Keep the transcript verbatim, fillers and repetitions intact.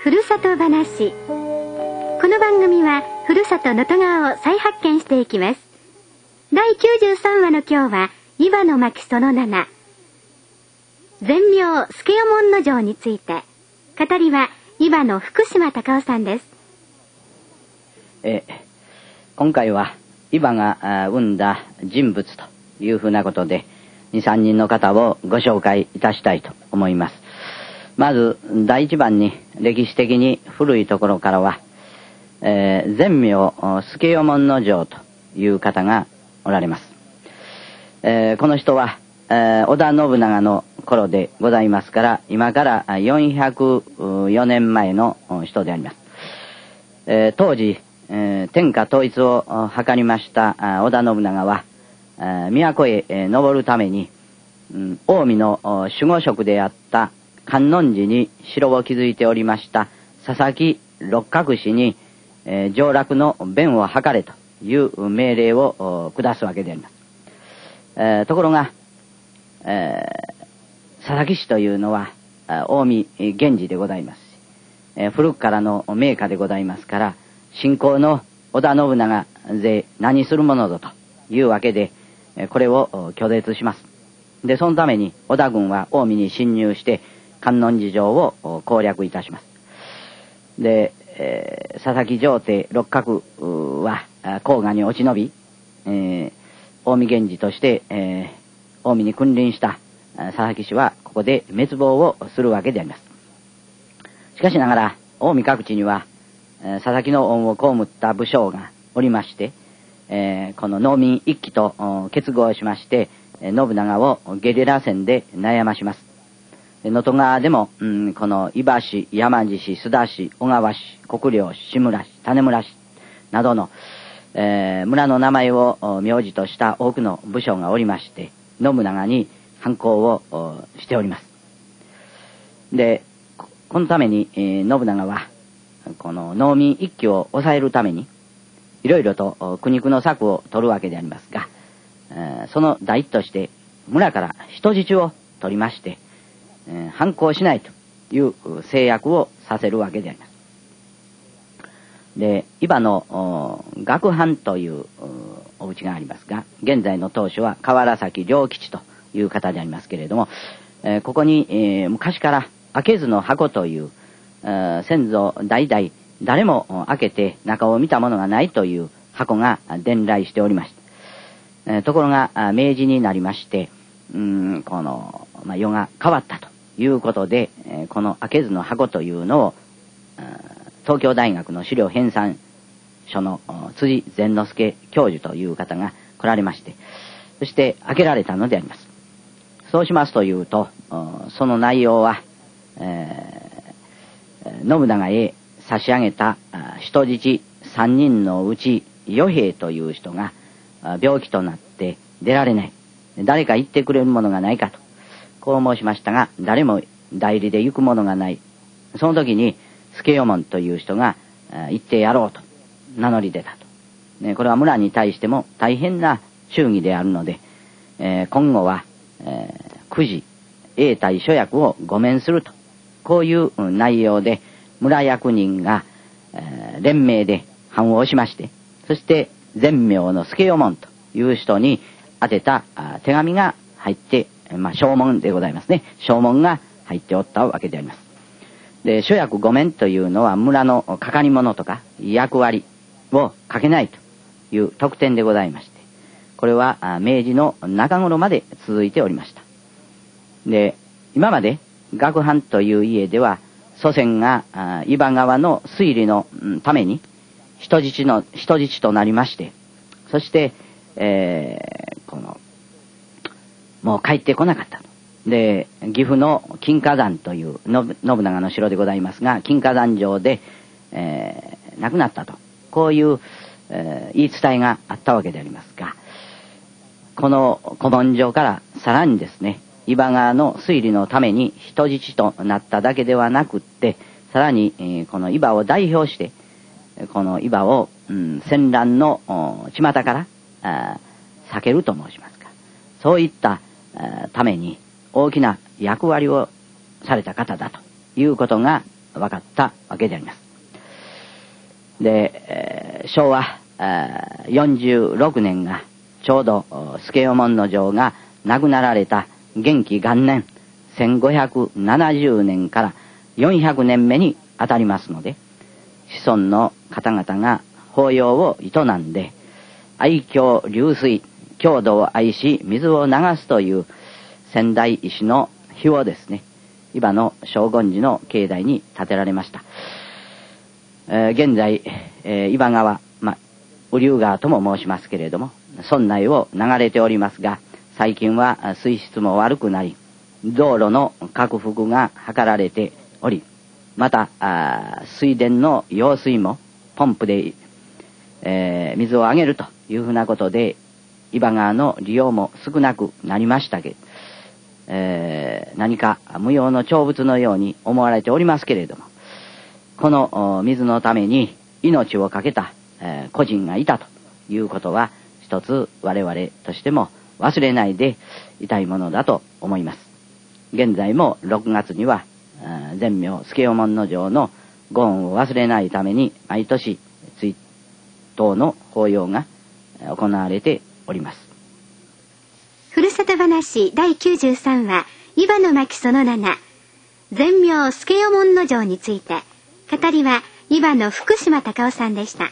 ふるさと話。この番組はふるさと能登川を再発見していきます。だいきゅうじゅうさんわの今日は伊庭の巻そのなな、善名助右衛門の城について。語りは伊庭の福島隆夫さんです。 え今回は伊庭が生んだ人物というふうなことでに、さんにんの方をご紹介いたしたいと思います。まず第一番に歴史的に古いところからは、えー、善名助右衛門の城という方がおられます。えー、この人は、えー、織田信長の頃でございますから、今からよんひゃくよねんまえの人であります。えー、当時、えー、天下統一を図りました織田信長は、えー、都へ、えー、登るために、うん、近江の守護職であった観音寺に城を築いておりました佐々木六角氏に、えー、上洛の弁を図れという命令を下すわけであります。えー、ところが、えー、佐々木氏というのは近江源氏でございますし、えー、古くからの名家でございますから、信仰の織田信長勢何するものぞというわけで、これを拒絶します。で、そのために織田軍は近江に侵入して観音寺城を攻略いたします。で、えー、佐々木城帝六角は黄河に落ち延び、えー、近江源氏として、えー、近江に君臨した佐々木氏はここで滅亡をするわけであります。しかしながら近江各地には佐々木の恩を被った武将がおりまして、えー、この農民一揆と結合しまして信長をゲリラ戦で悩まします。能登川でも、うん、この伊庭市、山地市、須田市、小川市、国領市、志村市、種村市などの、えー、村の名前を名字とした多くの武将がおりまして、信長に反抗をしております。で、このために、えー、信長はこの農民一揆を抑えるためにいろいろと苦肉の策を取るわけでありますが、えー、その第一として村から人質を取りまして、えー、反抗しないという制約をさせるわけであります。で、伊庭の学藩というお家がありますが、現在の当主は河原崎良吉という方でありますけれども、えー、ここに、えー、昔から開けずの箱という、えー、先祖代々誰も開けて中を見たものがないという箱が伝来しておりました。えー、ところが明治になりまして、うん、この、まあ、世が変わったということで、えー、この開けずの箱というのを東京大学の資料編纂所の辻善之助教授という方が来られまして、そして開けられたのであります。そうしますというと、その内容は、えー、信長へ差し上げた人質さんにんのうち与兵衛という人が病気となって出られない、誰か行ってくれるものがないかとこう申しましたが、誰も代理で行くものがない。その時に助右衛門という人が行ってやろうと名乗り出たと、ね、これは村に対しても大変な忠義であるので、えー、今後は、えー、くじ永代諸役を御免すると、こういう内容で村役人が、えー、連名で判をしまして、そして善名の助右衛門という人に宛てた手紙が入って、まあ証文でございますね。証文が入っておったわけであります。で、諸役御免というのは村のかかり物とか役割をかけないという特典でございまして、これは明治の中頃まで続いておりました。で、今まで学藩という家では祖先が伊庭川の推理のために人質の人質となりまして、そして、えー、このもう帰ってこなかったと。で、岐阜の金華山という信長の城でございますが、金華山城で、えー、亡くなったと、こういう、えー、言い伝えがあったわけでありますが、この古文書からさらにですね、伊庭川の推理のために人質となっただけではなくって、さらに、えー、この伊庭を代表してこの伊庭を、うん、戦乱の巷からあ避けると申しますか、そういったために大きな役割をされた方だということが分かったわけであります。で、えー、しょうわよんじゅうろくねんがちょうど助右衛門尉が亡くなられた元亀元年せんごひゃくななじゅうねんからよんひゃくねんめにあたりますので、子孫の方々が法要を営んで愛郷流水、郷土を愛し水を流すという先代医師の碑をですね、伊庭の正言寺の境内に建てられました。えー、現在、えー、伊庭川、まあ、雨竜川とも申しますけれども、村内を流れておりますが、最近は水質も悪くなり、道路の拡幅が図られており、また水田の用水もポンプで、えー、水をあげるというふうなことで伊庭川の利用も少なくなりましたけど、えー、何か無用の長物のように思われておりますけれども、この水のために命を懸けた、えー、個人がいたということは一つ我々としても忘れないでいたいものだと思います。現在もろくがつには全名助右衛門尉のご恩を忘れないために毎年追悼の法要が行われております。 ふるさと話だいきゅうじゅうさんわ伊庭の巻そのなな、全名助右衛門尉について、語りは伊庭の福島隆夫さんでした。